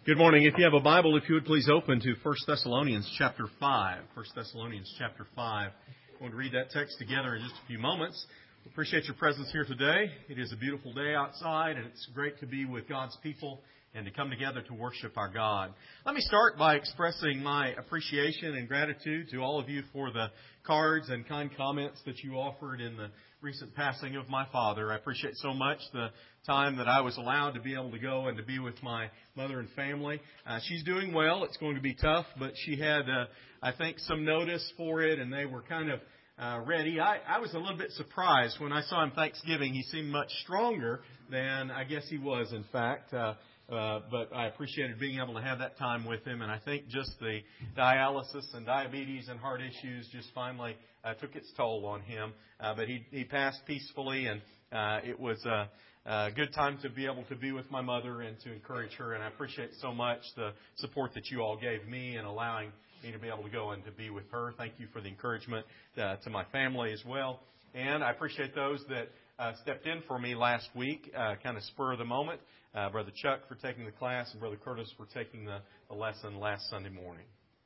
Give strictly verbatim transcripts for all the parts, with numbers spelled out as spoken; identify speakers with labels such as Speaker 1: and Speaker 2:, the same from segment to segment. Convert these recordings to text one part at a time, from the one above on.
Speaker 1: Good morning. If you have a Bible, if you would please open to First Thessalonians chapter five. First Thessalonians chapter five. We're going to read that text together in just a few moments. We appreciate your presence here today. It is a beautiful day outside, and it's great to be with God's people and to come together to worship our God. Let me start by expressing my appreciation and gratitude to all of you for the cards and kind comments that you offered in the recent passing of my father. I appreciate so much the time that I was allowed to be able to go and to be with my mother and family. Uh, she's doing well. It's going to be tough, but she had, uh, I think, some notice for it, and they were kind of uh, ready. I, I was a little bit surprised when I saw him Thanksgiving. He seemed much stronger than I guess he was, in fact. Uh, Uh, but I appreciated being able to have that time with him. And I think just the dialysis and diabetes and heart issues just finally uh, took its toll on him. Uh, but he, he passed peacefully, and uh, it was a, a good time to be able to be with my mother and to encourage her. And I appreciate so much the support that you all gave me in allowing me to be able to go and to be with her. Thank you for the encouragement uh, to my family as well. And I appreciate those that uh, stepped in for me last week, uh, kind of spur of the moment. Uh, Brother Chuck for taking the class and Brother Curtis for taking the, the lesson last Sunday morning.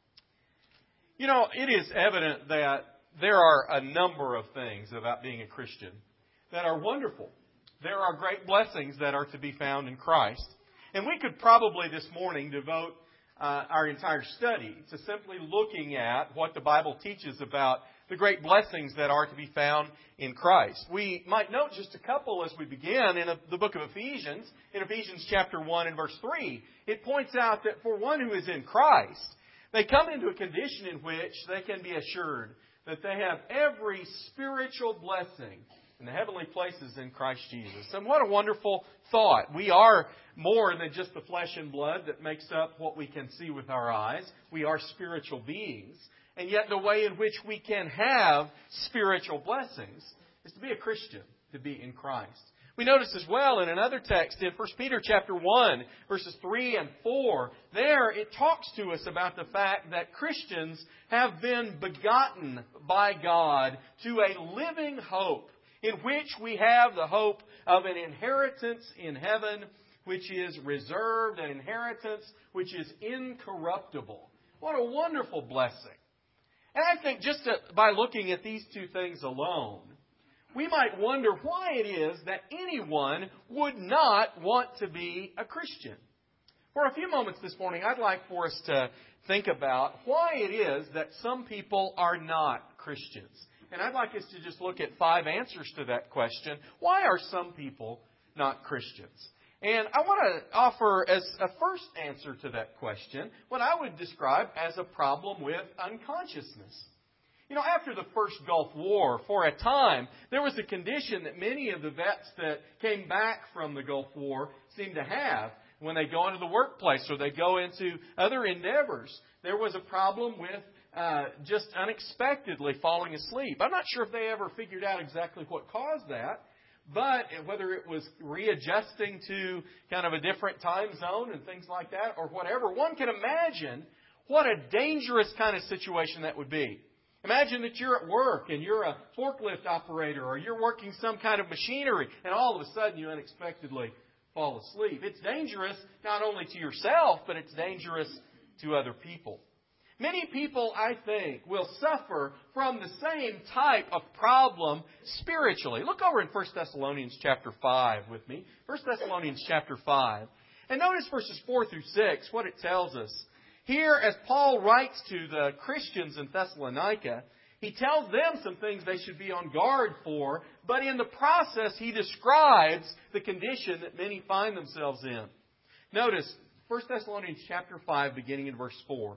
Speaker 1: You know, it is evident that there are a number of things about being a Christian that are wonderful. There are great blessings that are to be found in Christ. And we could probably this morning devote uh, our entire study to simply looking at what the Bible teaches about the great blessings that are to be found in Christ. We might note just a couple as we begin in the book of Ephesians. In Ephesians chapter one and verse three, it points out that for one who is in Christ, they come into a condition in which they can be assured that they have every spiritual blessing in the heavenly places in Christ Jesus. And what a wonderful thought. We are more than just the flesh and blood that makes up what we can see with our eyes. We are spiritual beings. And yet the way in which we can have spiritual blessings is to be a Christian, to be in Christ. We notice as well in another text in First Peter chapter one, verses three and four, there it talks to us about the fact that Christians have been begotten by God to a living hope, in which we have the hope of an inheritance in heaven, which is reserved, an inheritance which is incorruptible. What a wonderful blessing. And I think just to, by looking at these two things alone, we might wonder why it is that anyone would not want to be a Christian. For a few moments this morning, I'd like for us to think about why it is that some people are not Christians. And I'd like us to just look at five answers to that question. Why are some people not Christians? And I want to offer as a first answer to that question what I would describe as a problem with unconsciousness. You know, after the first Gulf War, for a time, there was a condition that many of the vets that came back from the Gulf War seemed to have when they go into the workplace or they go into other endeavors. There was a problem with uh, just unexpectedly falling asleep. I'm not sure if they ever figured out exactly what caused that. But whether it was readjusting to kind of a different time zone and things like that or whatever, one can imagine what a dangerous kind of situation that would be. Imagine that you're at work and you're a forklift operator or you're working some kind of machinery and all of a sudden you unexpectedly fall asleep. It's dangerous not only to yourself, but it's dangerous to other people. Many people, I think, will suffer from the same type of problem spiritually. Look over in First Thessalonians chapter five with me. First Thessalonians chapter five. And notice verses four through six, what it tells us. Here, as Paul writes to the Christians in Thessalonica, he tells them some things they should be on guard for, but in the process he describes the condition that many find themselves in. Notice First Thessalonians chapter five, beginning in verse four.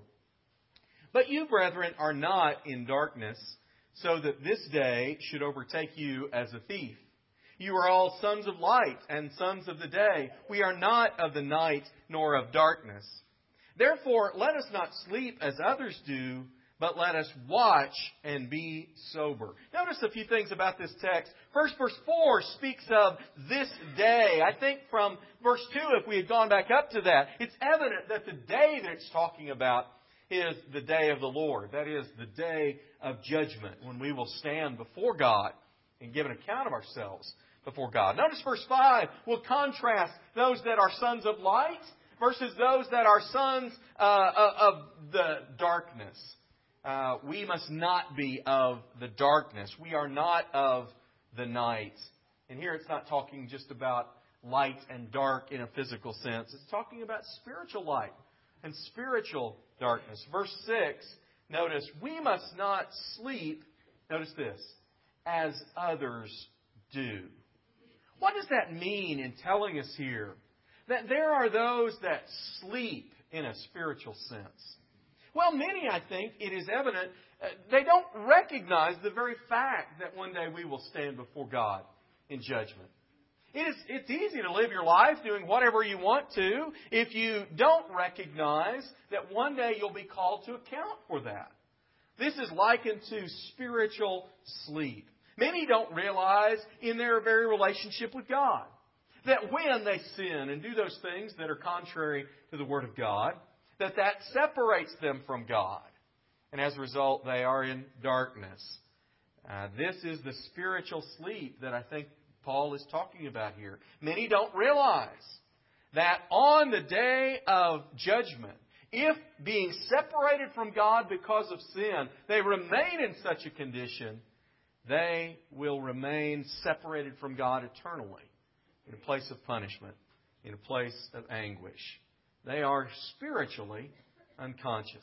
Speaker 1: But you, brethren, are not in darkness, so that this day should overtake you as a thief. You are all sons of light and sons of the day. We are not of the night nor of darkness. Therefore, let us not sleep as others do, but let us watch and be sober. Notice a few things about this text. First, verse four speaks of this day. I think from verse two, if we had gone back up to that, it's evident that the day that it's talking about is the day of the Lord. That is the day of judgment when we will stand before God and give an account of ourselves before God. Notice verse five will contrast those that are sons of light versus those that are sons uh, of the darkness. Uh, we must not be of the darkness. We are not of the night. And here it's not talking just about light and dark in a physical sense. It's talking about spiritual light and spiritual darkness. Verse six, notice, we must not sleep, notice this, as others do. What does that mean in telling us here that there are those that sleep in a spiritual sense? Well, many, I think, it is evident, uh, they don't recognize the very fact that one day we will stand before God in judgment. It is, it's easy to live your life doing whatever you want to if you don't recognize that one day you'll be called to account for that. This is likened to spiritual sleep. Many don't realize in their very relationship with God that when they sin and do those things that are contrary to the Word of God, that that separates them from God. And as a result, they are in darkness. Uh, this is the spiritual sleep that I think Paul is talking about here. Many don't realize that on the day of judgment, if being separated from God because of sin, they remain in such a condition, they will remain separated from God eternally in a place of punishment, in a place of anguish. They are spiritually unconscious.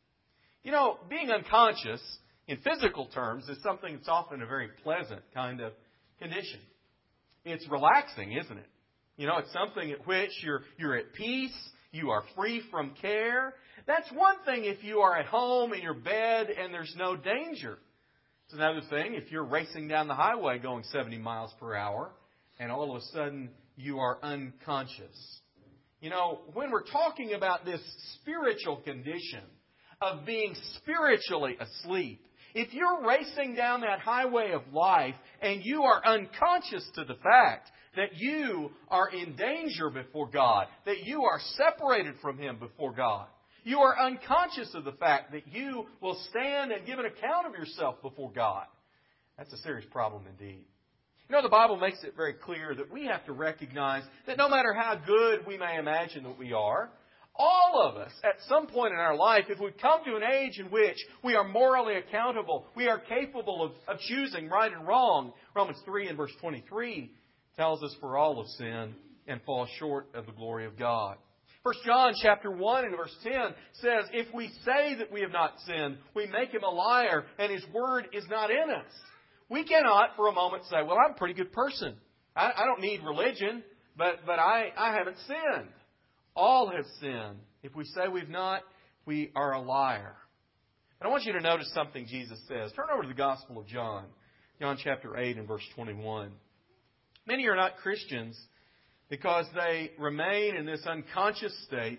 Speaker 1: You know, being unconscious in physical terms is something that's often a very pleasant kind of condition. It's relaxing, isn't it? You know, it's something at which you're you're at peace, you are free from care. That's one thing if you are at home in your bed and there's no danger. It's another thing if you're racing down the highway going seventy miles per hour and all of a sudden you are unconscious. You know, when we're talking about this spiritual condition of being spiritually asleep, if you're racing down that highway of life and you are unconscious to the fact that you are in danger before God, that you are separated from Him before God, you are unconscious of the fact that you will stand and give an account of yourself before God, that's a serious problem indeed. You know, the Bible makes it very clear that we have to recognize that no matter how good we may imagine that we are, all of us, at some point in our life, if we come to an age in which we are morally accountable, we are capable of, of choosing right and wrong, Romans three and verse twenty-three tells us, for all have sinned and fall short of the glory of God. First John chapter one and verse ten says, if we say that we have not sinned, we make Him a liar, and His word is not in us. We cannot for a moment say, well, I'm a pretty good person. I, I don't need religion, but, but I, I haven't sinned. All have sinned. If we say we've not, we are a liar. And I want you to notice something Jesus says. Turn over to the Gospel of John. John chapter eight and verse twenty-one. Many are not Christians because they remain in this unconscious state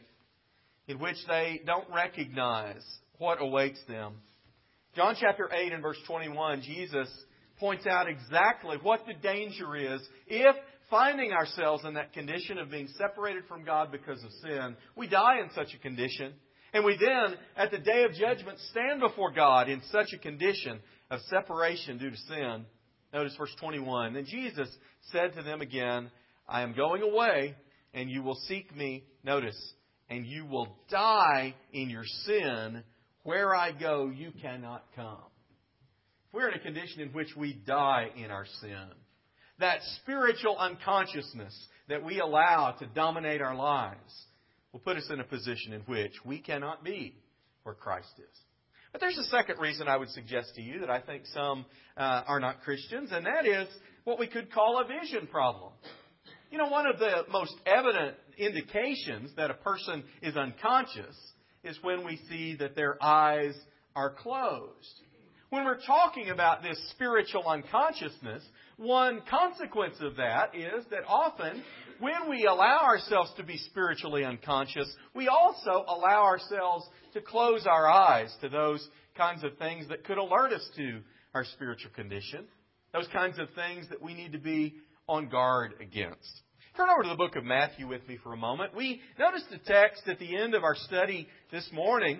Speaker 1: in which they don't recognize what awaits them. John chapter eight and verse twenty-one, Jesus points out exactly what the danger is if, finding ourselves in that condition of being separated from God because of sin, we die in such a condition, and we then, at the day of judgment, stand before God in such a condition of separation due to sin. Notice verse twenty-one. Then Jesus said to them again, I am going away, and you will seek me, notice, and you will die in your sin. Where I go, you cannot come. We're in a condition in which we die in our sin. That spiritual unconsciousness that we allow to dominate our lives will put us in a position in which we cannot be where Christ is. But there's a second reason I would suggest to you that I think some uh, are not Christians, and that is what we could call a vision problem. You know, one of the most evident indications that a person is unconscious is when we see that their eyes are closed. When we're talking about this spiritual unconsciousness, one consequence of that is that often when we allow ourselves to be spiritually unconscious, we also allow ourselves to close our eyes to those kinds of things that could alert us to our spiritual condition, those kinds of things that we need to be on guard against. Turn over to the book of Matthew with me for a moment. We noticed the text at the end of our study this morning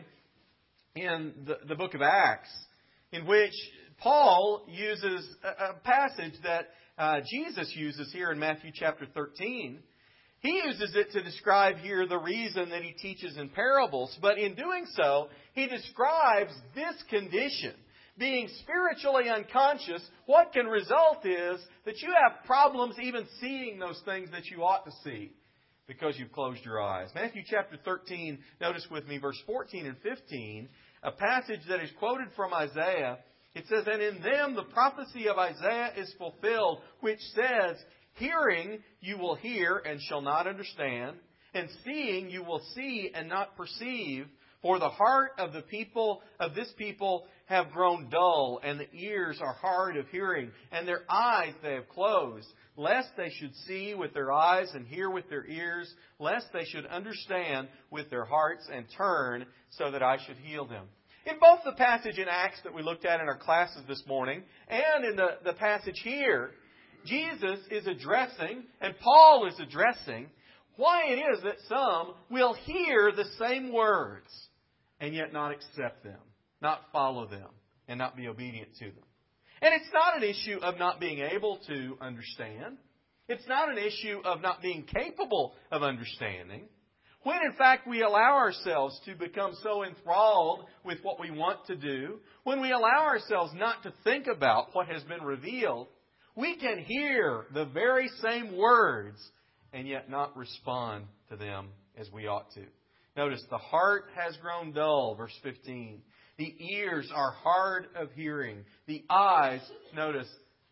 Speaker 1: in the, the book of Acts, in which Paul uses a, a passage that uh, Jesus uses here in Matthew chapter thirteen.
Speaker 2: He uses it to describe here the reason that He teaches in parables. But in doing so, He describes this condition. Being spiritually unconscious, what can result is that you have problems even seeing those things that you ought to see because you've closed your eyes. Matthew chapter thirteen, notice with me verse fourteen and fifteen, a passage that is quoted from Isaiah. It says, "And in them the prophecy of Isaiah is fulfilled, which says, Hearing you will hear and shall not understand, and seeing you will see and not perceive. For the heart of the people of this people have grown dull, and the ears are hard of hearing, and their eyes they have closed, lest they should see with their eyes and hear with their ears, lest they should understand with their hearts and turn, so that I should heal them." In both the passage in Acts that we looked at in our classes this morning, and in the, the passage here, Jesus is addressing, and Paul is addressing, why it is that some will hear the same words and yet not accept them, not follow them, and not be obedient to them. And it's not an issue of not being able to understand. It's not an issue of not being capable of understanding. When in fact we allow ourselves to become so enthralled with what we want to do, when we allow ourselves not to think about what has been revealed, we can hear the very same words and yet not respond to them as we ought to. Notice, the heart has grown dull, verse fifteen. The ears are hard of hearing. The eyes, notice,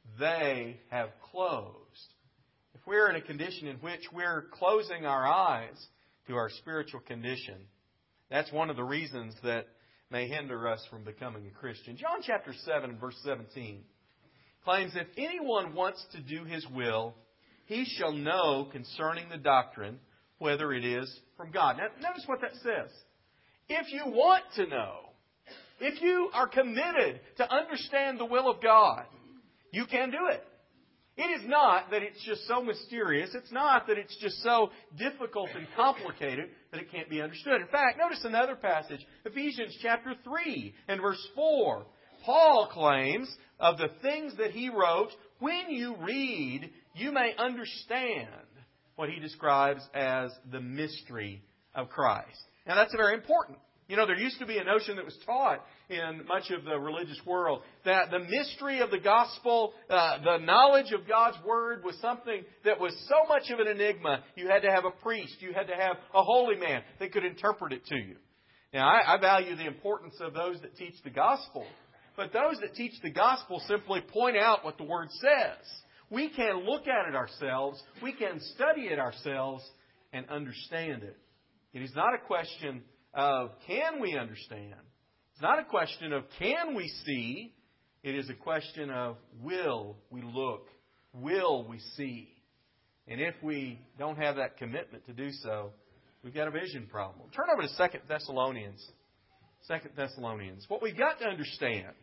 Speaker 2: they have closed. If we're in a condition in which we're closing our eyes to our spiritual condition, that's one of the reasons that may hinder us from becoming a Christian. John chapter seven, verse seventeen claims, "If anyone wants to do His will, he shall know concerning the doctrine whether it is from God." Now, notice what that says. If you want to know, if you are committed to understand the will of God, you can do it. It is not that it's just so mysterious. It's not that it's just so difficult and complicated that it can't be understood. In fact, notice another passage, Ephesians chapter three and verse four. Paul claims of the things that he wrote, when you read, you may understand what he describes as the mystery of Christ. Now that's very important. You know, there used to be a notion that was taught in much of the religious world that the mystery of the gospel, uh, the knowledge of God's Word was something that was so much of an enigma, you had to have a priest, you had to have a holy man that could interpret it to you. Now, I, I value the importance of those that teach the gospel, but those that teach the gospel simply point out what the Word says. We can look at it ourselves, we can study it ourselves, and understand it. It is not a question of can we understand. It's not a question of can we see. It is a question of will we look, will we see. And if we don't have that commitment to do so, we've got a vision problem. Turn over to Second Thessalonians. Second Thessalonians. What we've got to understand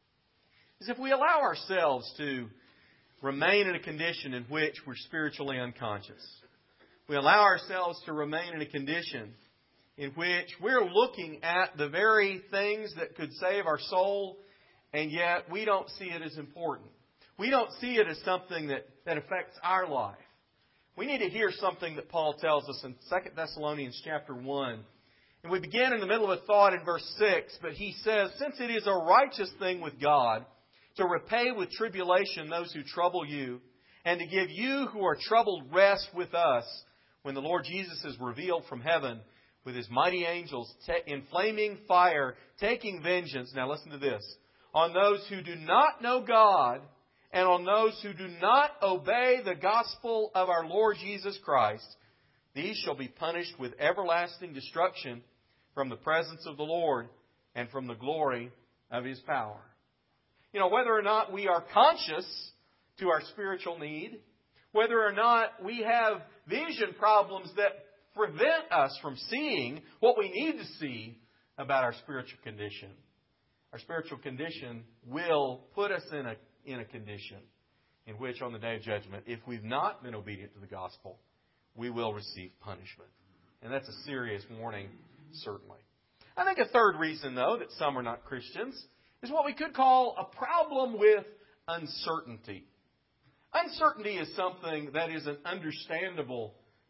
Speaker 2: is if we allow ourselves to remain in a condition in which we're spiritually unconscious, we allow ourselves to remain in a condition in which we're looking at the very things that could save our soul, and yet we don't see it as important. We don't see it as something that, that affects our life. We need to hear something that Paul tells us in Second Thessalonians chapter one. And we begin in the middle of a thought in verse six, but he says, "Since it is a righteous thing with God to repay with tribulation those who trouble you, and to give you who are troubled rest with us, when the Lord Jesus is revealed from heaven, with His mighty angels in flaming fire, taking vengeance," now listen to this, "on those who do not know God, and on those who do not obey the gospel of our Lord Jesus Christ. These shall be punished with everlasting destruction from the presence of the Lord and from the glory of His power." You know, whether or not we are conscious to our spiritual need, whether or not we have vision problems that prevent us from seeing what we need to see about our spiritual condition, our spiritual condition will put us in a, in a condition in which on the day of judgment, if we've not been obedient to the gospel, we will receive punishment. And that's a serious warning, certainly. I think a third reason, though, that some are not Christians is what we could call a problem with uncertainty. Uncertainty is something that is an understandable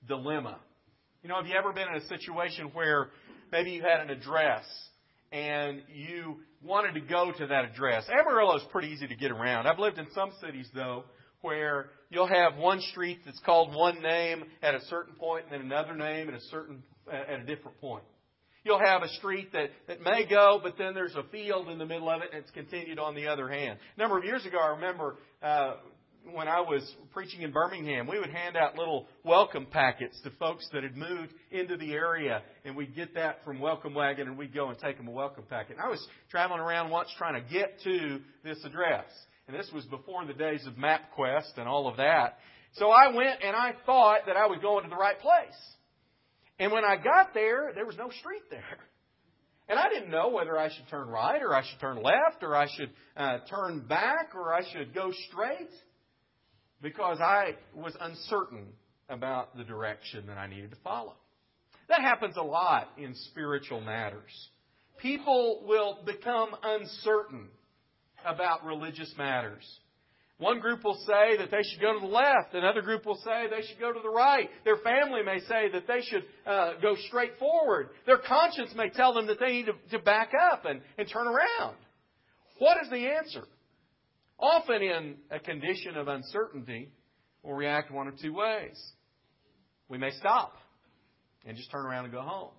Speaker 2: dilemma. You know, have you ever been in a situation where maybe you had an address and you wanted to go to that address? Amarillo is pretty easy to get around. I've lived in some cities, though, where you'll have one street that's called one name at a certain point and then another name at a certain at a different point. You'll have a street that, that may go, but then there's a field in the middle of it and it's continued on the other hand. A number of years ago, I remember uh, when I was preaching in Birmingham, we would hand out little welcome packets to folks that had moved into the area, and we'd get that from Welcome Wagon and we'd go and take them a welcome packet. And I was traveling around once trying to get to this address. And this was before the days of MapQuest and all of that. So I went and I thought that I was going to the right place. And when I got there, there was no street there. And I didn't know whether I should turn right or I should turn left or I should uh, turn back or I should go straight, because I was uncertain about the direction that I needed to follow. That happens a lot in spiritual matters. People will become uncertain about religious matters. One group will say that they should go to the left. Another group will say they should go to the right. Their family may say that they should uh, go straight forward. Their conscience may tell them that they need to, to back up and, and turn around. What is the answer? Often in a condition of uncertainty, we'll react one of two ways. We may stop and just turn around and go home.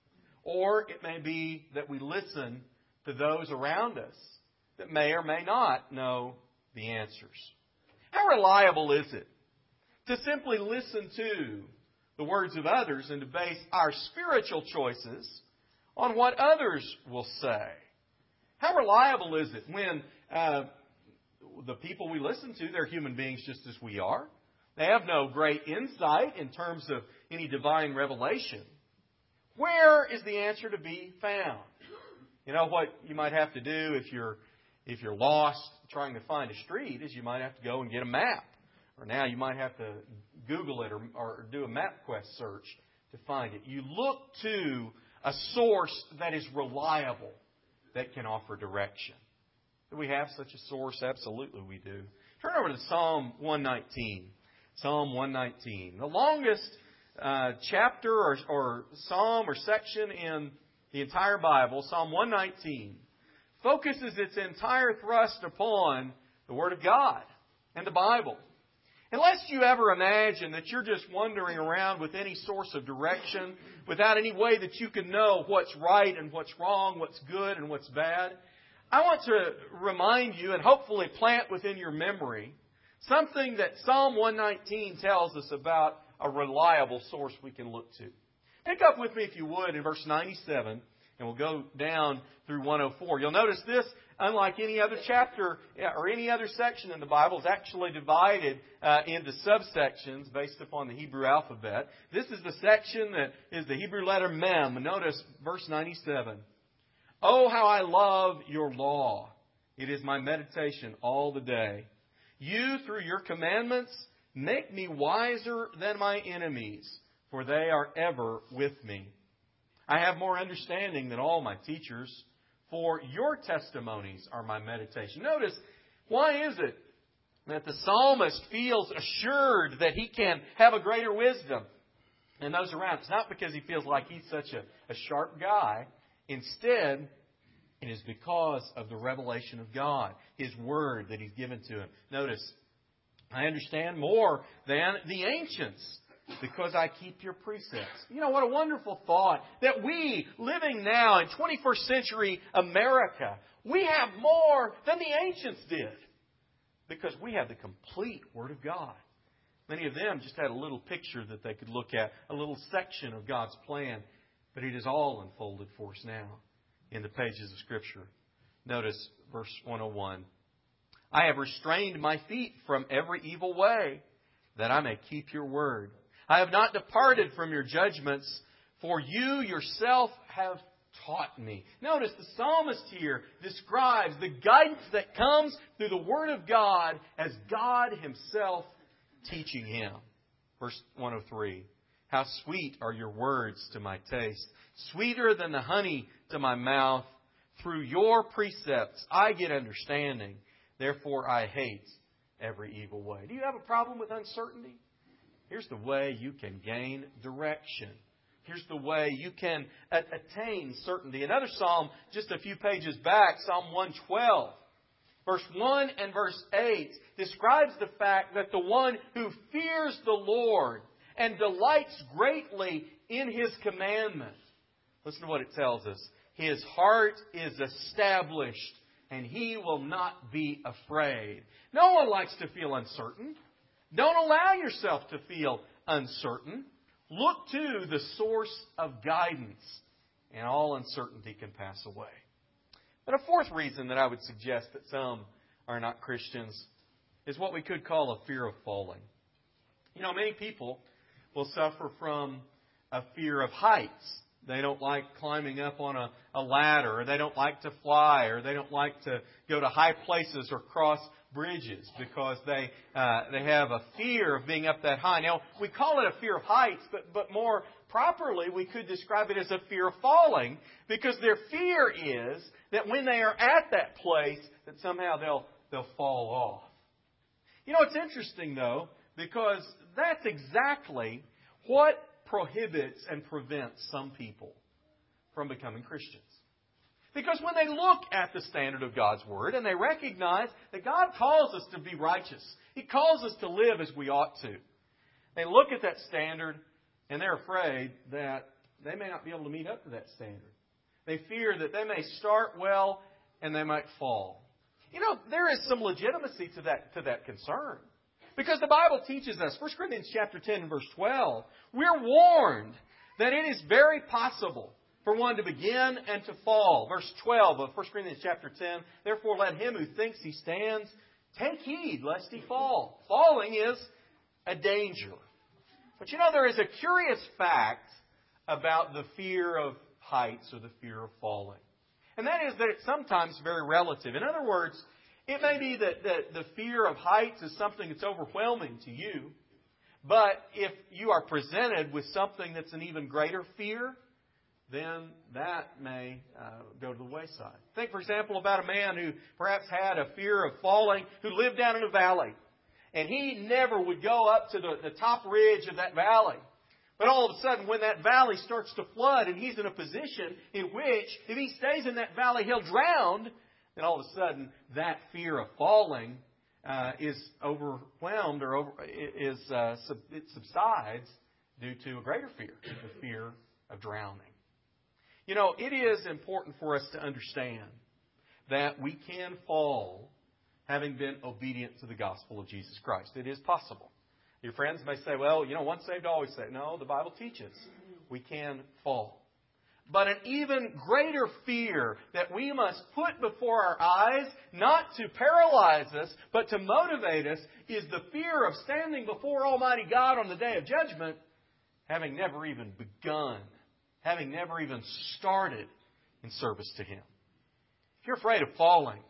Speaker 2: Or it may be that we listen to those around us that may or may not know the answers. How reliable is it to simply listen to the words of others and to base our spiritual choices on what others will say? How reliable is it when uh, the people we listen to, they're human beings just as we are. They have no great insight in terms of any divine revelation. Where is the answer to be found? You know what you might have to do if you're if you're lost trying to find a street is you might have to go and get a map. Or now you might have to Google it or, or do a MapQuest search to find it. You look to a source that is reliable, that can offer direction. Do we have such a source? Absolutely we do. Turn over to Psalm one nineteen. Psalm one nineteen. The longest uh, chapter or, or psalm or section in the entire Bible, Psalm one nineteen, focuses its entire thrust upon the Word of God and the Bible. Unless you ever imagine that you're just wandering around with any source of direction, without any way that you can know what's right and what's wrong, what's good and what's bad, I want to remind you and hopefully plant within your memory something that Psalm one nineteen tells us about a reliable source we can look to. Pick up with me, if you would, in verse ninety-seven, and we'll go down through one oh four. You'll notice this, unlike any other chapter or any other section in the Bible, is actually divided uh, into subsections based upon the Hebrew alphabet. This is the section that is the Hebrew letter Mem. Notice verse ninety-seven. Oh, how I love your law. It is my meditation all the day. You, through your commandments, make me wiser than my enemies, for they are ever with me. I have more understanding than all my teachers, for your testimonies are my meditation. Notice, why is it that the psalmist feels assured that he can have a greater wisdom than those around? It's not because he feels like he's such a, a sharp guy. Instead, it is because of the revelation of God, His Word that He's given to him. Notice, I understand more than the ancients because I keep your precepts. You know, what a wonderful thought that we, living now in twenty-first century America, we have more than the ancients did because we have the complete Word of God. Many of them just had a little picture that they could look at, a little section of God's plan, but it is all unfolded for us now in the pages of Scripture. Notice verse one oh one. I have restrained my feet from every evil way, that I may keep your word. I have not departed from your judgments, for you yourself have taught me. Notice the psalmist here describes the guidance that comes through the Word of God as God Himself teaching him. Verse one oh three. How sweet are your words to my taste, sweeter than the honey to my mouth. Through your precepts I get understanding. Therefore I hate every evil way. Do you have a problem with uncertainty? Here's the way you can gain direction. Here's the way you can a- attain certainty. Another psalm just a few pages back, Psalm one twelve, verse one and verse eight, describes the fact that the one who fears the Lord and delights greatly in His commandments. Listen to what it tells us. His heart is established, and he will not be afraid. No one likes to feel uncertain. Don't allow yourself to feel uncertain. Look to the source of guidance, and all uncertainty can pass away. But a fourth reason that I would suggest that some are not Christians is what we could call a fear of falling. You know, many people will suffer from a fear of heights. They don't like climbing up on a, a ladder, or they don't like to fly, or they don't like to go to high places or cross bridges because they uh, they have a fear of being up that high. Now, we call it a fear of heights, but, but more properly we could describe it as a fear of falling, because their fear is that when they are at that place, that somehow they'll they'll fall off. You know, it's interesting, though, because that's exactly what prohibits and prevents some people from becoming Christians. Because when they look at the standard of God's Word and they recognize that God calls us to be righteous, He calls us to live as we ought to, they look at that standard and they're afraid that they may not be able to meet up to that standard. They fear that they may start well and they might fall. You know, there is some legitimacy to that, to that concern. Because the Bible teaches us, First Corinthians chapter ten and verse twelve, we're warned that it is very possible for one to begin and to fall. Verse twelve of First Corinthians chapter ten, therefore let him who thinks he stands take heed lest he fall. Falling is a danger. But you know, there is a curious fact about the fear of heights or the fear of falling. And that is that it's sometimes very relative. In other words, it may be that, that the fear of heights is something that's overwhelming to you. But if you are presented with something that's an even greater fear, then that may uh, go to the wayside. Think, for example, about a man who perhaps had a fear of falling, who lived down in a valley. And he never would go up to the, the top ridge of that valley. But all of a sudden, when that valley starts to flood and he's in a position in which, if he stays in that valley, he'll drown, then all of a sudden, that fear of falling uh, is overwhelmed or over, is uh, sub, it subsides due to a greater fear, the fear of drowning. You know, it is important for us to understand that we can fall having been obedient to the gospel of Jesus Christ. It is possible. Your friends may say, well, you know, once saved, always saved. No, the Bible teaches we can fall. But an even greater fear that we must put before our eyes, not to paralyze us, but to motivate us, is the fear of standing before Almighty God on the day of judgment, having never even begun, having never even started in service to Him. If you're afraid of falling,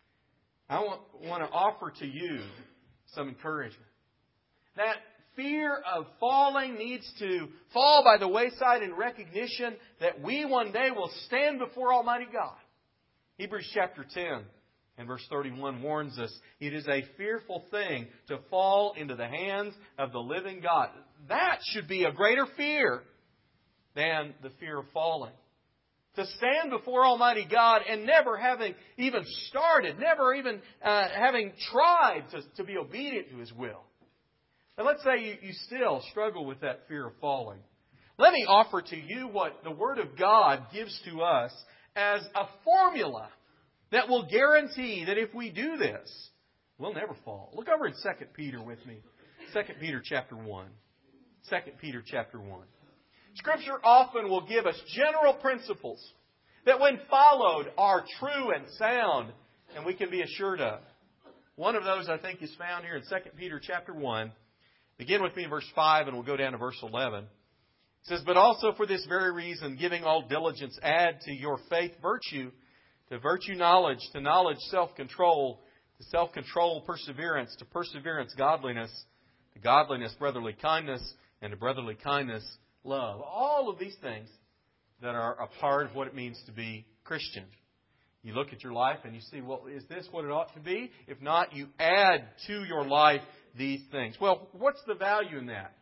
Speaker 2: I want, want to offer to you some encouragement. That fear of falling needs to fall by the wayside in recognition that we one day will stand before Almighty God. Hebrews chapter ten and verse thirty-one warns us, it is a fearful thing to fall into the hands of the living God. That should be a greater fear than the fear of falling. To stand before Almighty God and never having even started, never even uh, having tried to, to be obedient to His will. And let's say you, you still struggle with that fear of falling. Let me offer to you what the Word of God gives to us as a formula that will guarantee that if we do this, we'll never fall. Look over in Second Peter with me. Second Peter chapter one. Second Peter chapter one. Scripture often will give us general principles that when followed are true and sound and we can be assured of. One of those I think is found here in Second Peter chapter one. Begin with me in verse five and we'll go down to verse eleven. It says, but also for this very reason, giving all diligence, add to your faith virtue, to virtue knowledge, to knowledge self-control, to self-control perseverance, to perseverance godliness, to godliness brotherly kindness, and to brotherly kindness love. All of these things that are a part of what it means to be Christian. You look at your life and you see, well, is this what it ought to be? If not, you add to your life these things. Well, what's the value in that?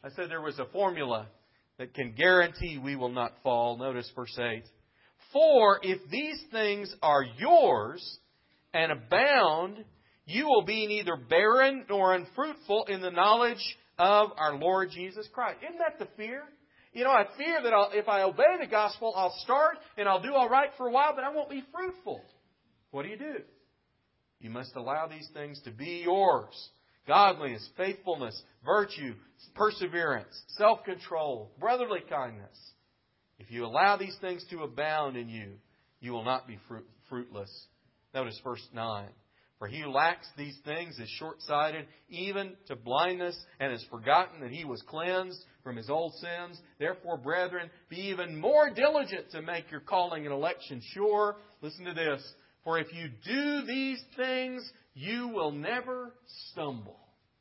Speaker 2: I said there was a formula that can guarantee we will not fall. Notice verse eight. For if these things are yours and abound, you will be neither barren nor unfruitful in the knowledge of our Lord Jesus Christ. Isn't that the fear? You know, I fear that I'll, if I obey the gospel, I'll start and I'll do all right for a while, but I won't be fruitful. What do you do? You must allow these things to be yours. Godliness, faithfulness, virtue, perseverance, self-control, brotherly kindness. If you allow these things to abound in you, you will not be fruit, fruitless. Notice verse nine. For he who lacks these things is short-sighted, even to blindness, and has forgotten that he was cleansed from his old sins. Therefore, brethren, be even more diligent to make your calling and election sure. Listen to this. For if you do these things, you will never stumble.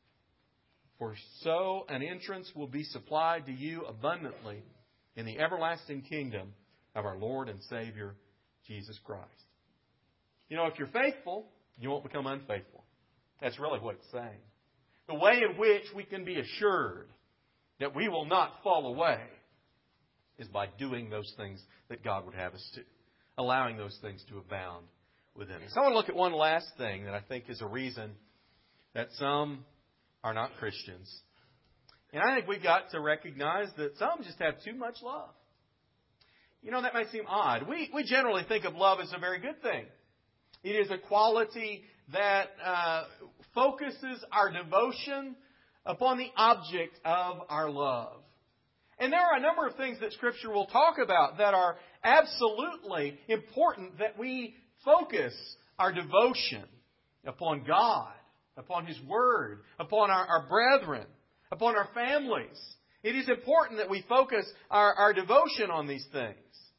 Speaker 2: For so an entrance will be supplied to you abundantly in the everlasting kingdom of our Lord and Savior, Jesus Christ. You know, if you're faithful, you won't become unfaithful. That's really what it's saying. The way in which we can be assured that we will not fall away is by doing those things that God would have us to. Allowing those things to abound within us. I want to look at one last thing that I think is a reason that some are not Christians. And I think we've got to recognize that some just have too much love. You know, that may seem odd. We, we generally think of love as a very good thing. It is a quality that uh, focuses our devotion upon the object of our love. And there are a number of things that Scripture will talk about that are absolutely important that we focus our devotion upon God, upon His Word, upon our, our brethren, upon our families. It is important that we focus our, our devotion on these things.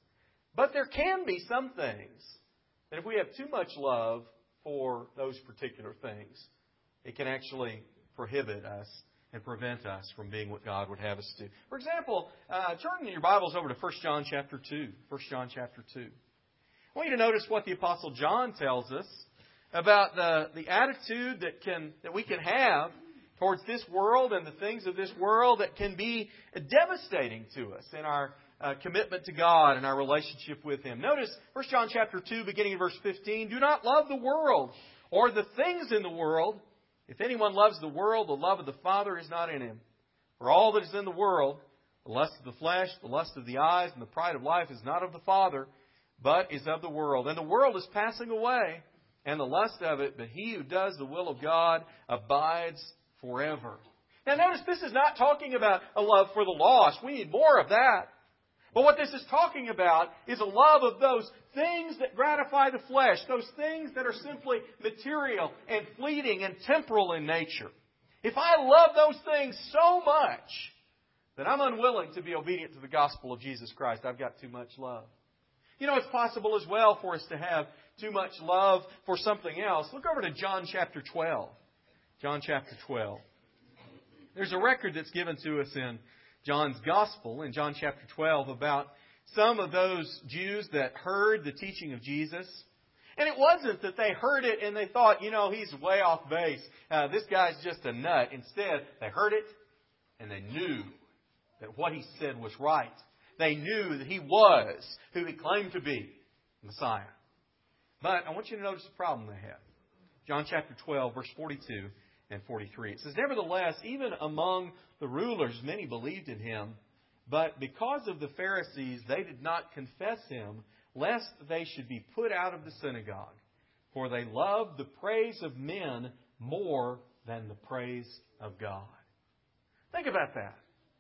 Speaker 2: But there can be some things that if we have too much love for those particular things, it can actually prohibit us and prevent us from being what God would have us to. For example, uh, turn in your Bibles over to First John chapter two. First John chapter two. I want you to notice what the Apostle John tells us about the, the attitude that can that we can have towards this world and the things of this world that can be devastating to us in our uh, commitment to God and our relationship with Him. Notice First John chapter two, beginning in verse fifteen. Do not love the world or the things in the world. If anyone loves the world, the love of the Father is not in him. For all that is in the world, the lust of the flesh, the lust of the eyes, and the pride of life is not of the Father, but is of the world. And the world is passing away, and the lust of it, but he who does the will of God abides forever. Now notice this is not talking about a love for the lost. We need more of that. But what this is talking about is a love of those things that gratify the flesh, those things that are simply material and fleeting and temporal in nature. If I love those things so much that I'm unwilling to be obedient to the gospel of Jesus Christ, I've got too much love. You know, it's possible as well for us to have too much love for something else. Look over to John chapter twelve. John chapter twelve. There's a record that's given to us in John's Gospel, in John chapter twelve, about some of those Jews that heard the teaching of Jesus. And it wasn't that they heard it and they thought, you know, he's way off base. Uh, this guy's just a nut. Instead, they heard it and they knew that what he said was right. They knew that he was who he claimed to be, Messiah. But I want you to notice the problem they had. John chapter twelve, verse forty-two and forty-three. It says, Nevertheless, even among the rulers, many believed in him. But because of the Pharisees, they did not confess him, lest they should be put out of the synagogue. For they loved the praise of men more than the praise of God. Think about that.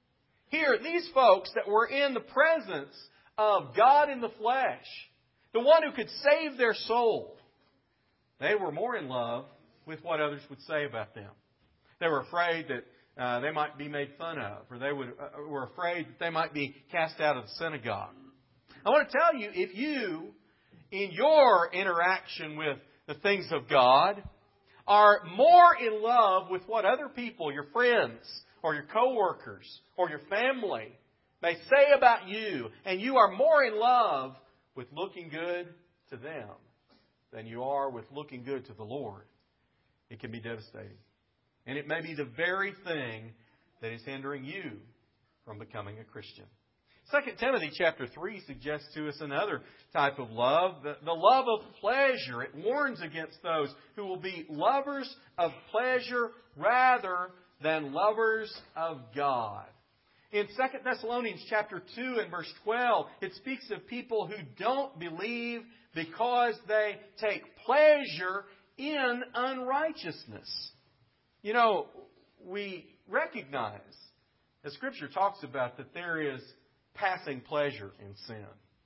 Speaker 2: Here, these folks that were in the presence of God in the flesh, the one who could save their soul, they were more in love with what others would say about them. They were afraid that uh, they might be made fun of, or they would, uh, were afraid that they might be cast out of the synagogue. I want to tell you, if you, in your interaction with the things of God, are more in love with what other people, your friends, or your coworkers, or your family may say about you, and you are more in love with looking good to them than you are with looking good to the Lord, it can be devastating. And it may be the very thing that is hindering you from becoming a Christian? Second Timothy chapter three suggests to us another type of love, the, the love of pleasure. It warns against those who will be lovers of pleasure rather than lovers of God. In Second Thessalonians chapter two and verse twelve, it speaks of people who don't believe because they take pleasure in unrighteousness. You know, we recognize, as Scripture talks about, that there is passing pleasure in sin.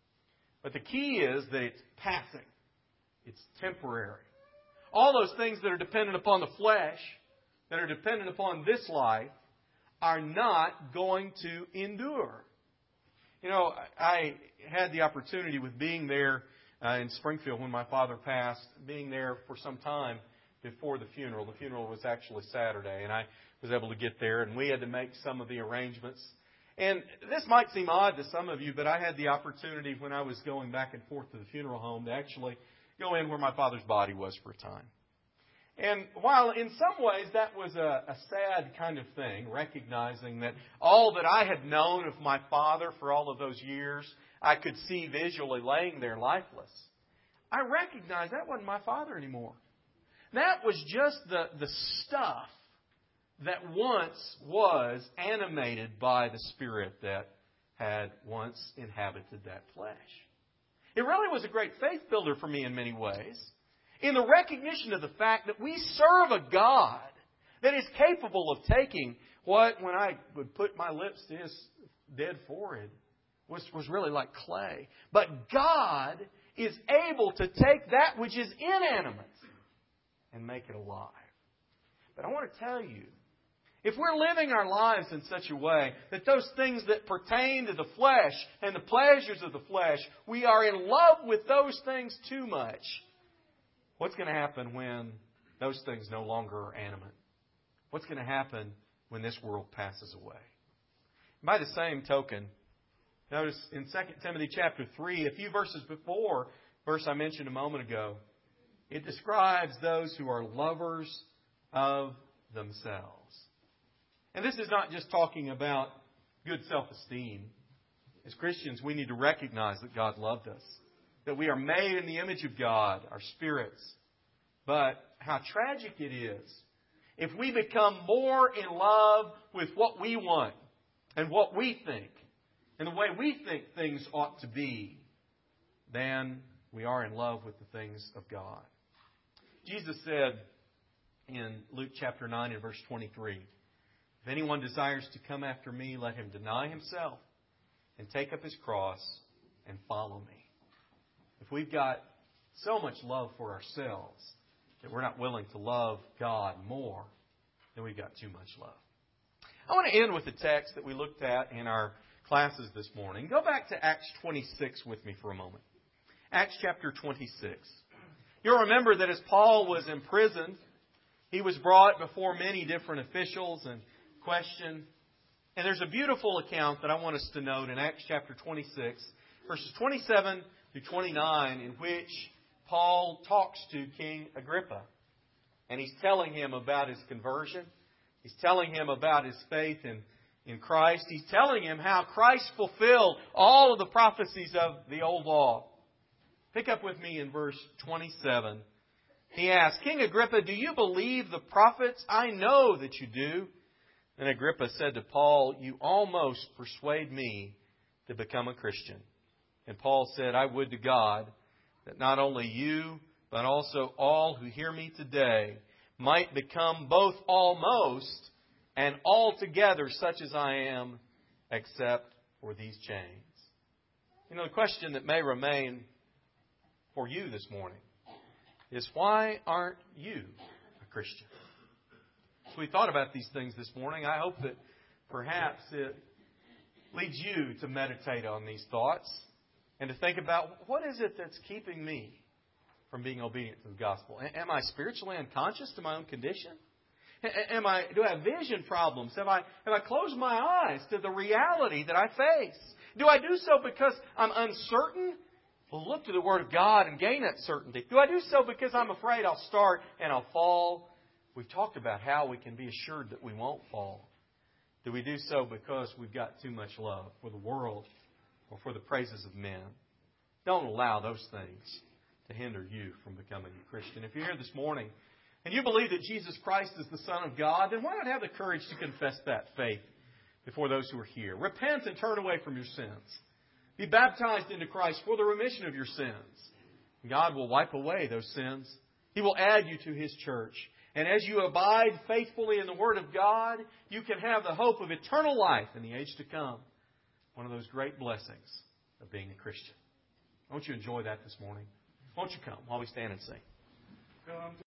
Speaker 2: But the key is that it's passing. It's temporary. All those things that are dependent upon the flesh, that are dependent upon this life, are not going to endure. You know, I had the opportunity with being there uh, in Springfield when my father passed, being there for some time before the funeral. The funeral was actually Saturday, and I was able to get there, and we had to make some of the arrangements. And this might seem odd to some of you, but I had the opportunity when I was going back and forth to the funeral home to actually go in where my father's body was for a time. And while in some ways that was a, a sad kind of thing, recognizing that all that I had known of my father for all of those years, I could see visually laying there lifeless, I recognized that wasn't my father anymore. That was just the, the stuff that once was animated by the Spirit that had once inhabited that flesh. It really was a great faith builder for me in many ways, in the recognition of the fact that we serve a God that is capable of taking what, when I would put my lips to His dead forehead, was, was really like clay. But God is able to take that which is inanimate and make it alive. But I want to tell you, if we're living our lives in such a way that those things that pertain to the flesh and the pleasures of the flesh, we are in love with those things too much, what's going to happen when those things no longer are animate? What's going to happen when this world passes away? By the same token, notice in Second Timothy chapter three, a few verses before, verse I mentioned a moment ago, it describes those who are lovers of themselves. And this is not just talking about good self-esteem. As Christians, we need to recognize that God loved us, that we are made in the image of God, our spirits. But how tragic it is if we become more in love with what we want and what we think and the way we think things ought to be than we are in love with the things of God. Jesus said in Luke chapter nine and verse twenty-three, "If anyone desires to come after me, let him deny himself and take up his cross and follow me." If we've got so much love for ourselves that we're not willing to love God more, then we've got too much love. I want to end with the text that we looked at in our classes this morning. Go back to Acts twenty-six with me for a moment. Acts chapter twenty-six. You'll remember that as Paul was imprisoned, he was brought before many different officials and questioned. And there's a beautiful account that I want us to note in Acts chapter twenty-six, verses twenty-seven through twenty-nine, in which Paul talks to King Agrippa. And he's telling him about his conversion. He's telling him about his faith in, in Christ. He's telling him how Christ fulfilled all of the prophecies of the old law. Pick up with me in verse twenty-seven. He asked, "King Agrippa, do you believe the prophets? I know that you do." And Agrippa said to Paul, "You almost persuade me to become a Christian." And Paul said, "I would to God that not only you, but also all who hear me today might become both almost and altogether such as I am, except for these chains." You know, the question that may remain for you this morning is, why aren't you a Christian? As we thought about these things this morning, I hope that perhaps it leads you to meditate on these thoughts and to think about, what is it that's keeping me from being obedient to the gospel? Am I spiritually unconscious to my own condition? Am I, do I have vision problems? Have I, have I closed my eyes to the reality that I face? Do I do so because I'm uncertain? Well, look to the Word of God and gain that certainty. Do I do so because I'm afraid I'll start and I'll fall? We've talked about how we can be assured that we won't fall. Do we do so because we've got too much love for the world or for the praises of men? Don't allow those things to hinder you from becoming a Christian. If you're here this morning and you believe that Jesus Christ is the Son of God, then why not have the courage to confess that faith before those who are here? Repent and turn away from your sins. Be baptized into Christ for the remission of your sins. God will wipe away those sins. He will add you to His church. And as you abide faithfully in the Word of God, you can have the hope of eternal life in the age to come. One of those great blessings of being a Christian. Won't you enjoy that this morning? Won't you come while we stand and sing?